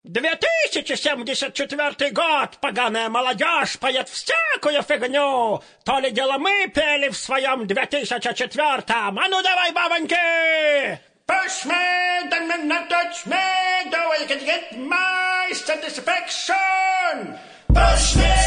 2074 год, поганая молодежь поет всякую фигню. То ли дело мы пели в своем 2004-м. А ну давай, бабоньки! Push me, then me not touch me, though I can get my satisfaction. Push me!